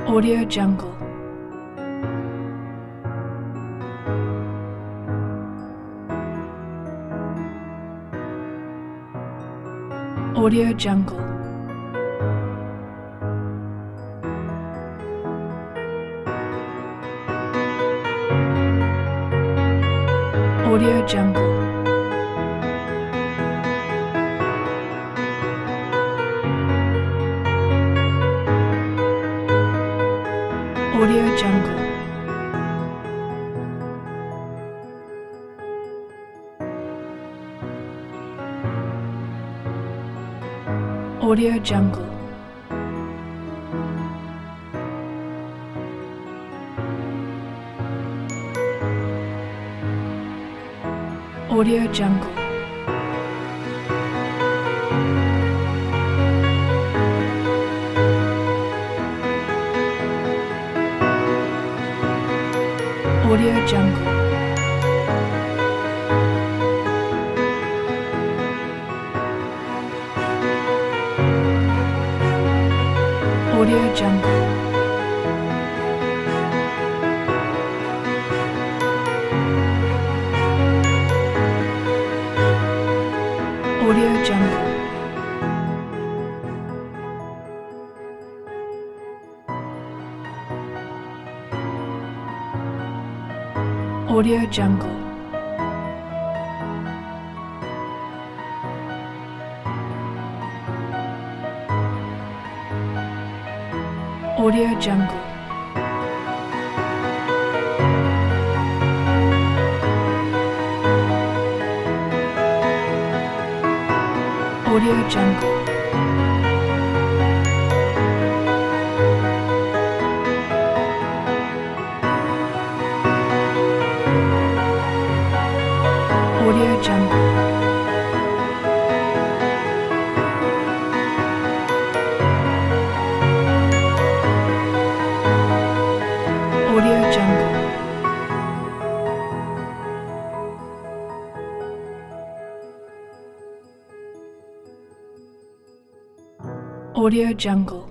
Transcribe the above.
Audio Jungle. Audio Jungle. Audio Jungle. Audio Jungle. Audio Jungle. Audio Jungle. Audio Jungle. Audio Jungle. Audio Jungle. Audio Jungle. Audio Jungle. Audio Jungle. Audio Jungle. Audio Jungle. Audio Jungle.